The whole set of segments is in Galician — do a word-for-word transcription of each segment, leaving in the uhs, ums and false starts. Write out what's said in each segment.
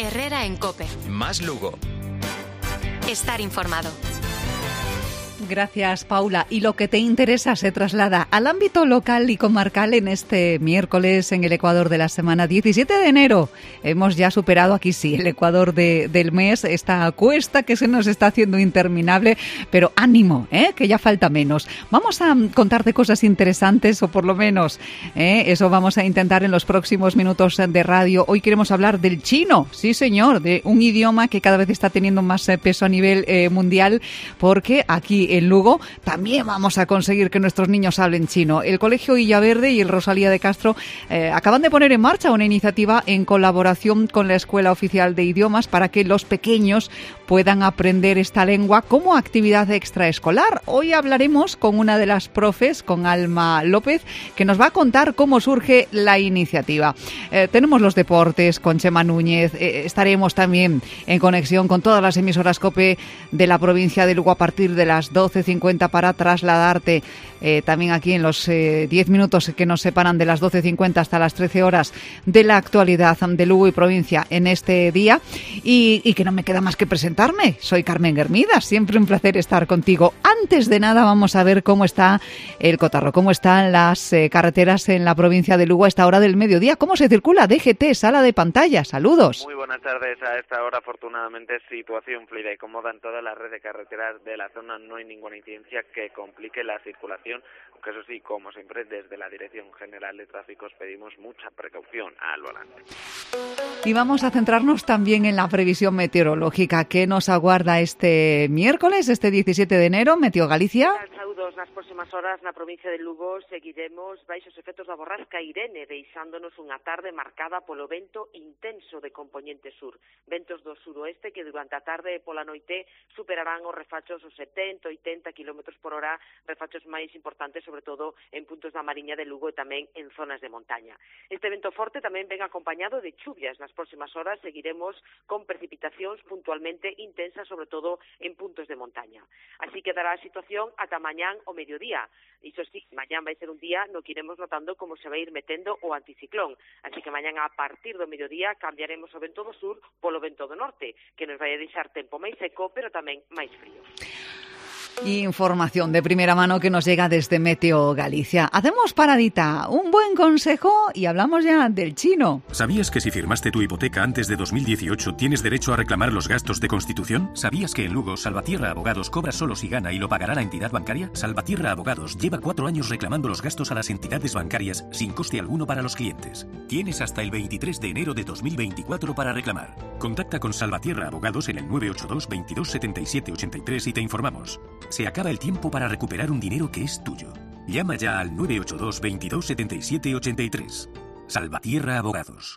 Herrera en COPE. Más Lugo. Estar informado. Gracias, Paula. Y lo que te interesa se traslada al ámbito local y comarcal en este miércoles en el Ecuador de la semana diecisiete de enero. Hemos ya superado aquí sí el Ecuador de, del mes, esta cuesta que se nos está haciendo interminable, pero ánimo, ¿eh? Que ya falta menos. Vamos a contarte cosas interesantes, o por lo menos ¿eh? eso vamos a intentar en los próximos minutos de radio. Hoy queremos hablar del chino, sí señor, de un idioma que cada vez está teniendo más peso a nivel eh, mundial, porque aquí en Lugo también vamos a conseguir que nuestros niños hablen chino. El Colegio Villaverde y el Rosalía de Castro eh, acaban de poner en marcha una iniciativa en colaboración con la Escuela Oficial de Idiomas para que los pequeños puedan aprender esta lengua como actividad extraescolar. Hoy hablaremos con una de las profes, con Alma López, que nos va a contar cómo surge la iniciativa. Eh, tenemos los deportes con Chema Núñez, eh, estaremos también en conexión con todas las emisoras COPE de la provincia de Lugo a partir de las doce cincuenta para trasladarte eh, también aquí en los eh, diez minutos que nos separan de las doce cincuenta hasta las trece horas de la actualidad de Lugo y provincia en este día. Y, y que no me queda más que presentarme. Soy Carmen Guermida, siempre un placer estar contigo. Antes de nada vamos a ver cómo está el cotarro, cómo están las eh, carreteras en la provincia de Lugo a esta hora del mediodía, cómo se circula. D G T, sala de pantalla, saludos. Muy buenas tardes. A esta hora afortunadamente situación fluida y cómoda en toda la red de carreteras de la zona. No hay ninguna incidencia que complique la circulación, aunque eso sí, como siempre, desde la Dirección General de Tráfico os pedimos mucha precaución al volante. Y vamos a centrarnos también en la previsión meteorológica que nos aguarda este miércoles, este diecisiete de enero. Meteo Galicia. Saúdos, nas próximas horas na provincia de Lugo seguiremos baixos efectos da borrasca Irene, deixándonos unha tarde marcada polo vento intenso de compoñente sur. Ventos do suroeste que durante a tarde e pola noite superarán os refachos os setenta a oitenta kilómetros por hora, refachos máis importantes sobre todo en puntos da Mariña de Lugo e tamén en zonas de montaña. Este vento forte tamén ven acompañado de chuvias. Nas próximas horas seguiremos con precipitacións puntualmente intensas, sobre todo en puntos de montaña. Así quedará a situación ata mañán o mediodía. Iso sí, mañán vai ser un día no que iremos notando como se vai ir metendo o anticiclón. Así que mañán a partir do mediodía cambiaremos o vento do sur polo vento do norte, que nos vai a deixar tempo máis seco, pero tamén máis frío. Información de primera mano que nos llega desde Meteo Galicia. Hacemos paradita, un buen consejo y hablamos ya del chino. ¿Sabías que si firmaste tu hipoteca antes de dos mil dieciocho tienes derecho a reclamar los gastos de constitución? ¿Sabías que en Lugo Salvatierra Abogados cobra solo si gana y lo pagará la entidad bancaria? Salvatierra Abogados lleva cuatro años reclamando los gastos a las entidades bancarias sin coste alguno para los clientes. Tienes hasta el veintitrés de enero de dos mil veinticuatro para reclamar. Contacta con Salvatierra Abogados en el nueve ocho dos, veintidós, setenta y siete, ochenta y tres y te informamos. Se acaba el tiempo para recuperar un dinero que es tuyo. Llama ya al nueve ocho dos, veintidós, setenta y siete, ochenta y tres. Salvatierra Abogados.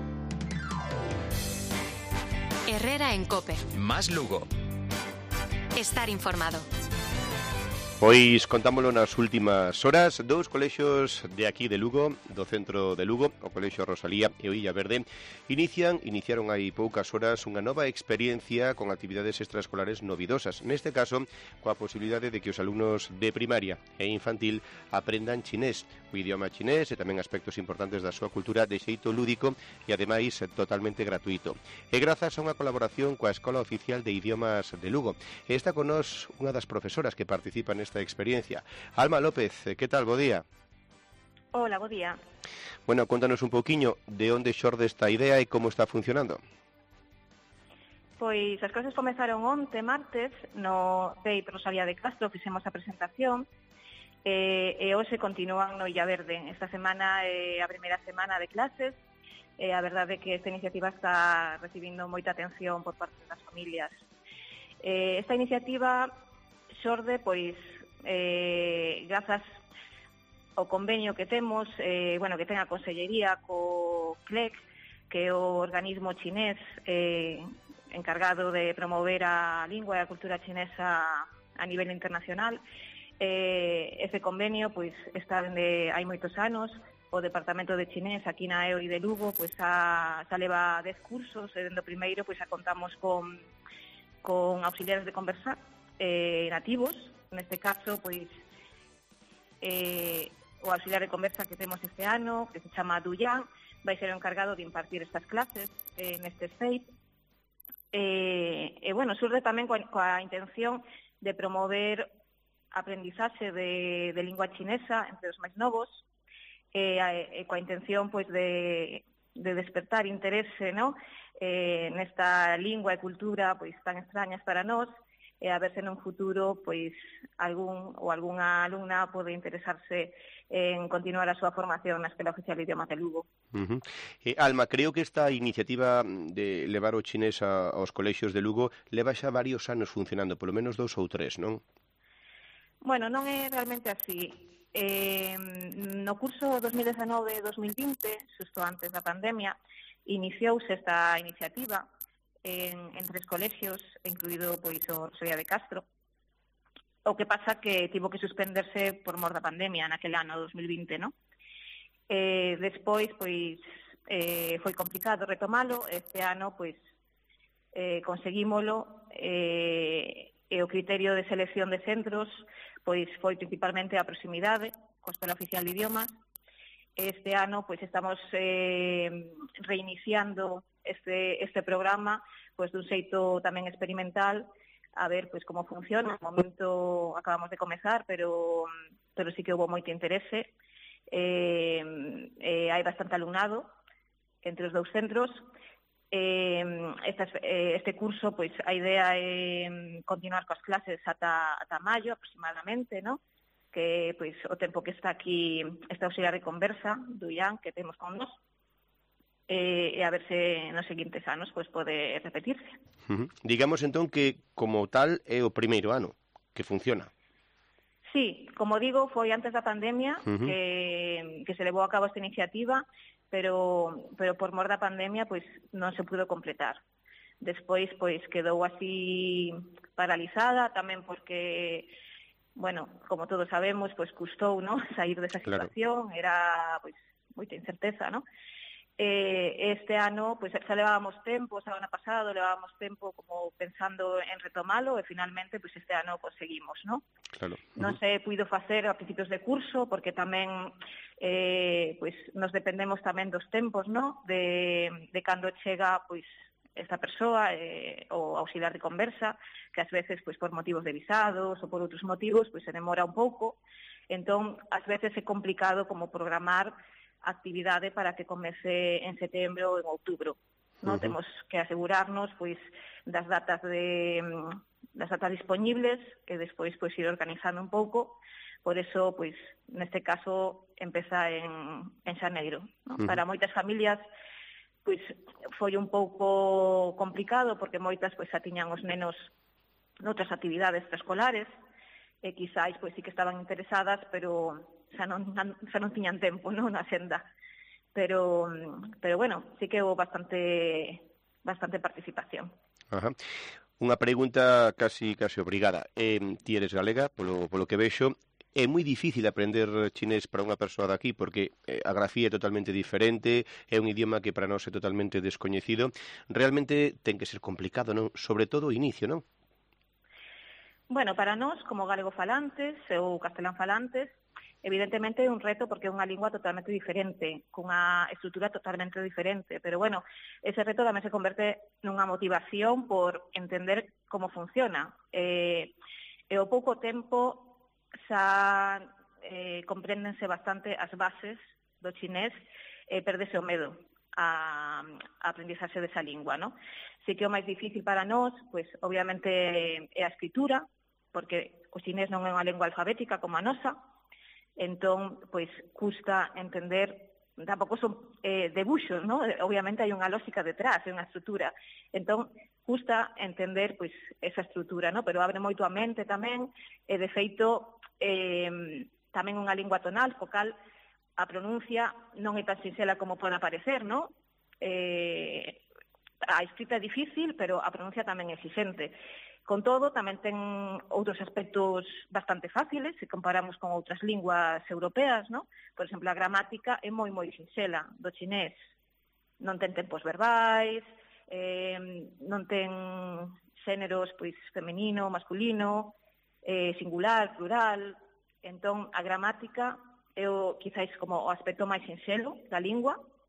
Herrera en COPE. Más Lugo. Estar informado. Pois contámoslo nas últimas horas. Dous colexios de aquí de Lugo, do centro de Lugo, o Colexio Rosalía e o Villaverde, inician, iniciaron hai poucas horas unha nova experiencia con actividades extraescolares novidosas. Neste caso, coa posibilidade de que os alumnos de primaria e infantil aprendan chinés, o idioma chinés e tamén aspectos importantes da súa cultura de xeito lúdico e ademais totalmente gratuito. E grazas a unha colaboración coa Escola Oficial de Idiomas de Lugo. E está con nós unha das profesoras que participan nesta esta experiencia. Alma López, ¿qué tal? Bo día. Hola, bo día. Bueno, contanos un pouquiño de onde xorde esta idea e como está funcionando. Pois as cousas comezaron onte, martes, no C E I Rosalía de Castro, fixemos a presentación, e, e hoxe continúan no Villaverde. Esta semana é a primeira semana de clases, e a verdade é que esta iniciativa está recibindo moita atención por parte das familias. E, esta iniciativa xorde, pois, eh, grazas ao convenio que temos, eh, bueno, que ten a Consellería co C L E C, que é o organismo chinés eh, encargado de promover a lingua e a cultura chinesa a nivel internacional. Eh, ese convenio, pois, está dende hai moitos anos. O Departamento de Chinés aquí na E O I de Lugo, pois, xa, xa leva dez cursos, e dende o primeiro, pois, xa contamos con, con auxiliares de conversa Eh, nativos, neste caso, pois, eh, o auxiliar de conversa que temos este ano, que se chama Duyan, vai ser o encargado de impartir estas clases eh, neste S P E I P. E, e, bueno, surge tamén coa, coa intención de promover aprendizaxe de, de lingua chinesa entre os máis novos, e, e coa intención pois de, de despertar interese, ¿no? eh, nesta lingua e cultura pois tan extrañas para nós, e a ver se nun futuro pois algún ou algunha alumna pode interesarse en continuar a súa formación na Escola Oficial de Idiomas de Lugo. Uh-huh. eh, Alma, creo que esta iniciativa de levar o chinés a, aos colexios de Lugo leva xa varios anos funcionando, polo menos dous ou tres, non? Bueno, non é realmente así. Eh, no curso dos mil dezanove dos mil vinte, xusto antes da pandemia, iniciouse esta iniciativa en, en tres colexios, incluído pois o Rosalía de Castro. O que pasa que tivo que suspenderse por mor da pandemia naquele ano dos mil vinte, ¿no? Eh, despois, pois, eh, foi complicado retomalo. Este ano, pois, eh, conseguímolo, eh, e o criterio de selección de centros pois foi principalmente a proximidade coa Escola Oficial de Idiomas. Este ano, pois, estamos eh, reiniciando este, este programa pois dun xeito tamén experimental, a ver pois como funciona. No momento acabamos de comezar, pero pero sí que houve moito interese. Eh, eh, hai bastante alumnado entre os dous centros. Eh, esta, eh, este curso, pois a idea é continuar coas clases ata, ata maio aproximadamente, ¿no? Que pois o tempo que está aquí esta auxiliar de conversa do I A N que temos con nós, e, e a ver se nos seguintes anos pois pode repetirse. Uh-huh. Digamos entón que como tal é o primeiro ano que funciona. Sí, como digo, foi antes da pandemia uh-huh. que, que se levou a cabo esta iniciativa, pero pero por mor da pandemia pois non se pudo completar. Despois pois quedou así paralizada, tamén porque, bueno, como todos sabemos, pois custou, ¿no?, sair desa situación, claro. Era pois moita incerteza, ¿no? Eh, este ano, pois xa levábamos tempo, o ano pasado levábamos tempo como pensando en retomalo, e finalmente pois este ano conseguimos, ¿no? Claro. Uh-huh. Non se puido facer a principios de curso porque tamén eh, pois nos dependemos tamén dos tempos, ¿no?, de, de cando chega pois esta persoa, eh, o auxiliar de conversa, que ás veces pois por motivos de visados ou por outros motivos pois se demora un pouco. Entón, ás veces é complicado como programar actividade para que comece en setembro ou en outubro. Non uh-huh. Temos que asegurarnos pois das datas de das datas disponibles e despois pois ir organizando un pouco. Por eso, pois neste caso empeza en en xaneiro, ¿no? Uh-huh. Para moitas familias pois foi un pouco complicado porque moitas pois xa tiñan os nenos noutras actividades extraescolares e quizáis pois sí que estaban interesadas, pero xa non, xa non tiñan tempo, non, na xenda. Pero, pero bueno, sí que houve bastante, bastante participación. Ajá. Unha pregunta casi casi obrigada. Eh, ti eres galega, polo, polo que vexo. É moi difícil aprender chinés para unha persoa daqui porque eh, a grafía é totalmente diferente, é un idioma que para nós é totalmente descoñecido. Realmente ten que ser complicado, non? Sobre todo o inicio, non? Bueno, para nós, como galego falantes ou castelán falantes, evidentemente é un reto porque é unha lingua totalmente diferente, cunha estrutura totalmente diferente, pero bueno, ese reto tamén se converte nunha motivación por entender como funciona. Eh, e ao pouco tempo xa eh, compréndense bastante as bases do chinés e eh, perdese o medo a, a aprendizaxe desa lingua, ¿no? Si que o máis difícil para nós, pois obviamente é a escritura, porque o chinés non é unha lingua alfabética como a nosa. Entón, pois, custa entender, tampouco son eh, debuxos, ¿no? Obviamente hai unha lógica detrás, hai unha estrutura. Entón, custa entender, pois, esa estrutura, ¿no? Pero abre moito a mente tamén, e de feito, eh, tamén unha lingua tonal, focal, a pronuncia non é tan sinxela como pode parecer, ¿no? Eh, a escrita é difícil, pero a pronuncia tamén é exigente. Con todo, tamén ten outros aspectos bastante fáciles, se comparamos con outras linguas europeas, ¿no? Por exemplo, a gramática é moi, moi sinxela do chinés. Non ten tempos verbais, eh, non ten xéneros pois femenino, masculino, eh, singular, plural. Entón, a gramática é o, quizáis como o aspecto máis sinxelo da lingua,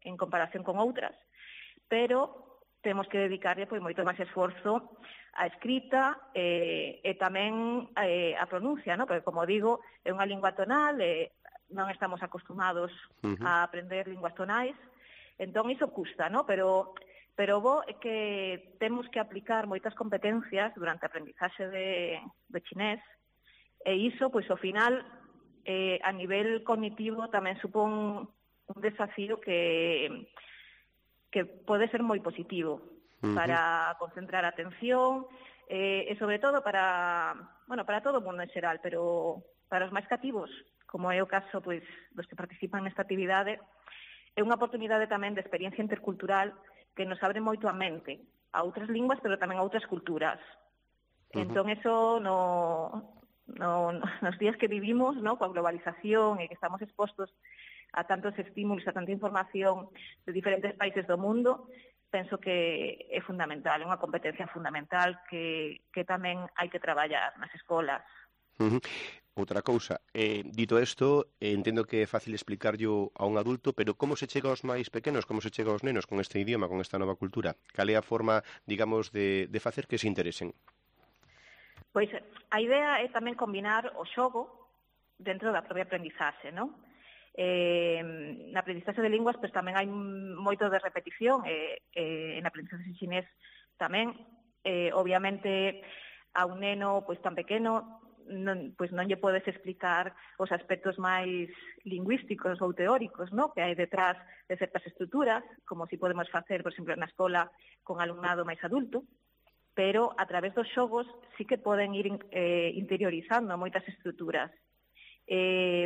en comparación con outras, pero temos que dedicarlle pois moito máis esforzo á escrita eh, e tamén eh, a pronuncia, ¿no? Porque, como digo, é unha lingua tonal, eh, non estamos acostumados uh-huh. a aprender linguas tonais, entón iso custa, ¿no? Pero pero bo é que temos que aplicar moitas competencias durante a aprendizaxe de, de chinés, e iso, pois, ao final, eh, a nivel cognitivo tamén supón un desafío que que pode ser moi positivo uh-huh. para concentrar a atención eh, e, sobre todo, para, bueno, para todo o mundo en xeral, pero para os máis cativos, como é o caso pois dos que participan nesta actividade, é unha oportunidade tamén de experiencia intercultural que nos abre moito a mente a outras linguas, pero tamén a outras culturas. Uh-huh. Entón, eso no, no, nos días que vivimos, ¿no? Coa globalización e que estamos expostos a tantos estímulos, a tanta información de diferentes países do mundo, penso que é fundamental, é unha competencia fundamental que, que tamén hai que traballar nas escolas. Uh-huh. Outra cousa, eh, dito isto, eh, entendo que é fácil explicarlo a un adulto, pero como se chega aos máis pequenos, como se chega aos nenos con este idioma, con esta nova cultura? Cal é a forma, digamos, de, de facer que se interesen? Pois a idea é tamén combinar o xogo dentro da propia aprendizaxe, non? Eh, na aprendizaxe de linguas pois tamén hai moito de repetición, e eh, eh, na aprendizaxe chinés tamén, eh, obviamente a un neno pois tan pequeno non, pois non lle podes explicar os aspectos máis lingüísticos ou teóricos, ¿no? Que hai detrás de certas estruturas, como si podemos facer, por exemplo, na escola con alumnado máis adulto, pero a través dos xogos sí que poden ir eh, interiorizando moitas estruturas. Eh,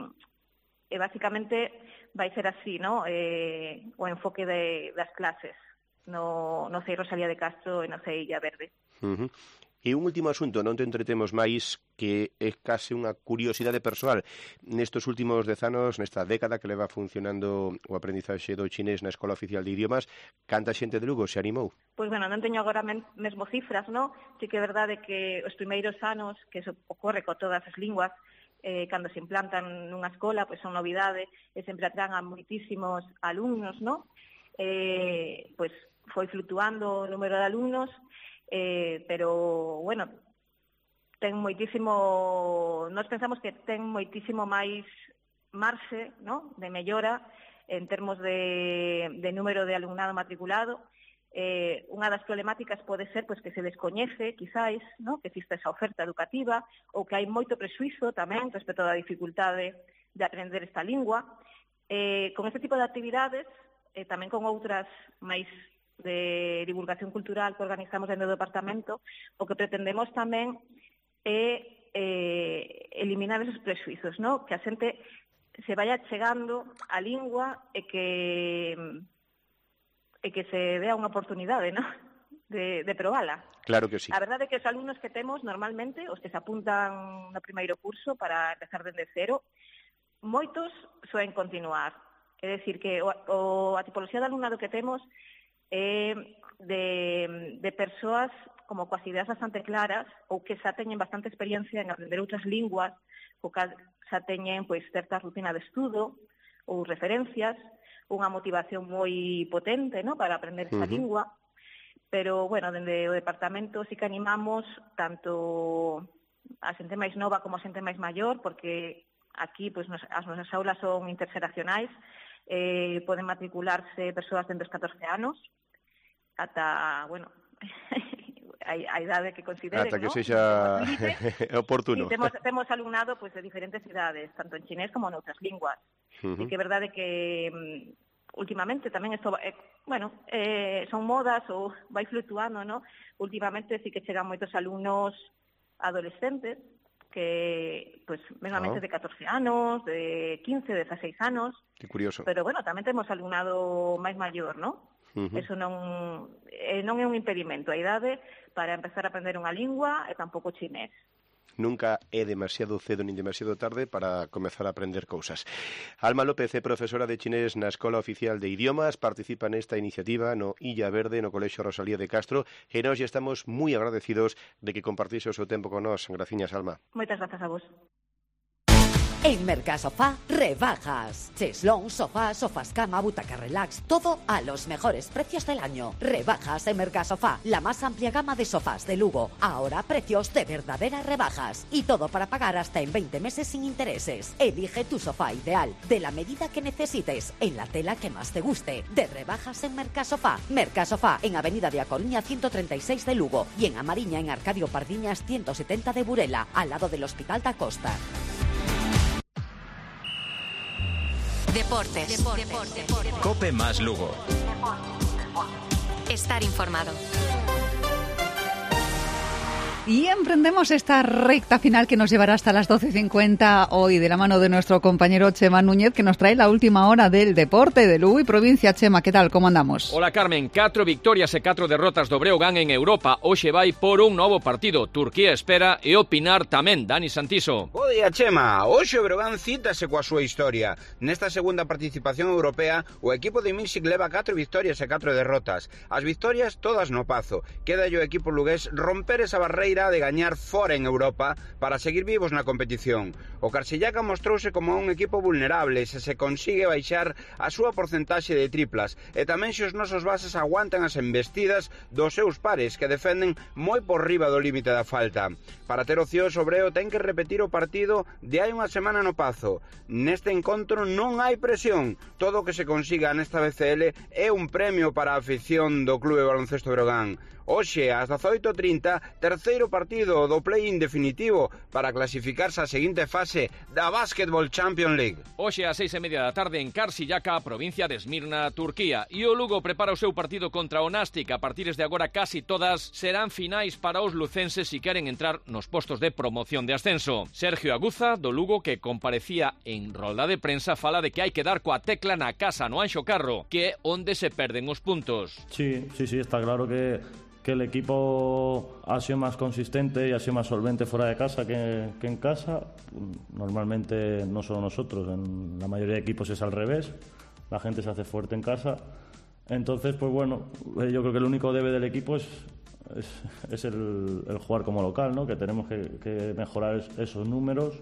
e basicamente vai ser así, ¿no? Eh, o enfoque de, das clases no, no C E I Rosalía de Castro e no C E I Illa Verde. Uh-huh. E un último asunto, non te entretemos máis, que é case unha curiosidade persoal. Nestos últimos dez anos, nesta década que leva funcionando o aprendizaxe do chinés na Escola Oficial de Idiomas, canta xente de Lugo se animou? Pois, bueno, non teño agora mesmo cifras, non? Si que é verdade que os primeiros anos, que eso ocorre con todas as linguas, eh, cando se implantan nunha escola, pois son novidade, e sempre atraen a moitísimos alumnos, non? Eh, pois foi flutuando o número de alumnos, Eh, pero, bueno, ten moitísimo, nós pensamos que ten moitísimo máis marxe, ¿no? De mellora en termos de, de número de alumnado matriculado. Eh, unha das problemáticas pode ser pois, que se descoñece, quizáis, ¿no? Que existe esa oferta educativa, ou que hai moito prexuízo tamén respecto da dificultade de aprender esta lingua. Eh, con este tipo de actividades, eh, tamén con outras máis de divulgación cultural que organizamos dentro do departamento, o que pretendemos tamén é eh, eliminar esos prexuizos, ¿no? Que a xente se vaya chegando á lingua e que e que se dea unha oportunidade, ¿no? De, de probala. Claro que sí. A verdade é que os alumnos que temos normalmente, os que se apuntan no primeiro curso para empezar dende cero, moitos soen continuar. É dicir, que o, o, a tipoloxía de alumnado que temos eh, de, de persoas como coas ideas bastante claras ou que xa teñen bastante experiencia en aprender outras linguas, ou que xa teñen pois, certa rutina de estudo ou referencias, unha motivación moi potente, ¿no? Para aprender esta uh-huh. lingua, pero, bueno, dende o departamento sí que animamos tanto a xente máis nova como a xente máis maior, porque aquí pois, nos, as nosas aulas son interxeracionais, eh, poden matricularse persoas dentro dos catorce anos, ata, bueno, a, a idade que consideren, ata que ¿no? sexa oportuno. E temos, temos alumnado pues, de diferentes idades, tanto en chinés como en outras linguas. Uh-huh. E que é verdade que um, últimamente tamén isto, eh, bueno, eh, son modas ou vai flutuando, ¿no? Últimamente sí que chegan moitos alumnos adolescentes, que, pues, mesmamente oh. de catorce anos, de quince, dezaseis anos. Que curioso. Pero, bueno, tamén temos alumnado máis maior, ¿no? Uh-huh. Eso non, eh, non é un impedimento a idade para empezar a aprender unha lingua e tampouco chinés. Nunca é demasiado cedo nin demasiado tarde para comezar a aprender cousas. Alma López é profesora de chinés na Escola Oficial de Idiomas, participa nesta iniciativa no Illa Verde, no Colexio Rosalía de Castro, e nós ya estamos moi agradecidos de que compartise o seu tempo con nós. Graciñas, Alma. Moitas grazas a vos. En Mercasofá, rebajas. Cheslón, sofá, sofás cama, butaca relax, todo a los mejores precios del año. Rebajas en Mercasofá, la más amplia gama de sofás de Lugo. Ahora precios de verdaderas rebajas. Y todo para pagar hasta en veinte meses sin intereses. Elige tu sofá ideal, de la medida que necesites, en la tela que más te guste. De rebajas en Mercasofá. Mercasofá, en Avenida de A Coruña ciento treinta y seis de Lugo. Y en Amariña, en Arcadio Pardiñas ciento setenta de Burela, al lado del Hospital da Costa. Deportes. Deportes. Deportes. Cope más Lugo. Estar informado. Y emprendemos esta recta final que nos llevará hasta las doce y cincuenta hoy de la mano de nuestro compañero Chema Núñez, que nos trae la última hora del deporte de Lugo y provincia. Chema, ¿qué tal? ¿Cómo andamos? Hola Carmen, catro victorias e catro derrotas do Breogán en Europa. Hoxe vai por un novo partido. Turquía espera e opinar tamén Dani Santiso. Bo día, Chema. Hoxe o Breogán cítase coa súa historia. Nesta segunda participación europea, o equipo de Minsic leva catro victorias e catro derrotas. As victorias todas no Pazo. Queda o equipo lugués romper esa barreira de gañar fora en Europa para seguir vivos na competición. O Carsillaca mostrouse como un equipo vulnerable se se consigue baixar a súa porcentaxe de triplas e tamén se os nosos bases aguantan as embestidas dos seus pares que defenden moi por riba do límite da falta. Para ter ocioso, o Breo ten que repetir o partido de hai unha semana no Pazo. Neste encontro non hai presión. Todo o que se consiga nesta B C L é un premio para a afición do Clube Baloncesto Breogán. Hoxe, ás dezaoito e trinta, terceiro partido do play-in definitivo para clasificarse á seguinte fase da Basketball Champions League. Hoxe ás seis e media da tarde en Karsillaca, provincia de Esmirna, Turquía. E o Lugo prepara o seu partido contra o Nástic. A partir de agora casi todas serán finais para os lucenses si queren entrar nos postos de promoción de ascenso. Sergio Aguza, do Lugo, que comparecía en rolda de prensa, fala de que hai que dar coa tecla na casa no Anxo Carro, que é onde se perden os puntos. Sí, sí, sí, está claro que... que el equipo ha sido más consistente y ha sido más solvente fuera de casa que, que en casa. Normalmente no solo nosotros, en la mayoría de equipos es al revés, la gente se hace fuerte en casa. Entonces, pues bueno, yo creo que el único debe del equipo es, es, es el, el jugar como local, ¿no? Que tenemos que, que mejorar es, esos números,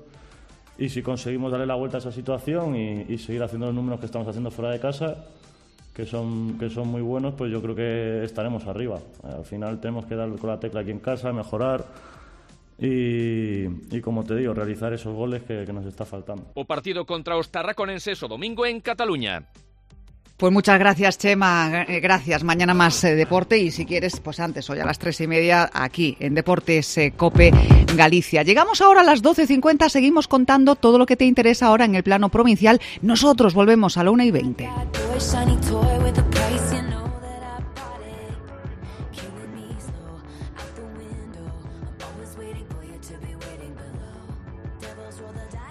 y si conseguimos darle la vuelta a esa situación y, y seguir haciendo los números que estamos haciendo fuera de casa, que son, que son muy buenos, pues yo creo que estaremos arriba. Al final tenemos que dar con la tecla aquí en casa, mejorar y, y como te digo, realizar esos goles que, que nos está faltando. O partido contra os tarraconenses o domingo en Cataluña. Pues muchas gracias, Chema. Gracias. Mañana más eh, deporte y si quieres, pues antes, hoy a las tres y media, aquí en Deportes eh, Cope Galicia. Llegamos ahora a las doce cincuenta. Seguimos contando todo lo que te interesa ahora en el plano provincial. Nosotros volvemos a la una y veinte. Devils roll the dice.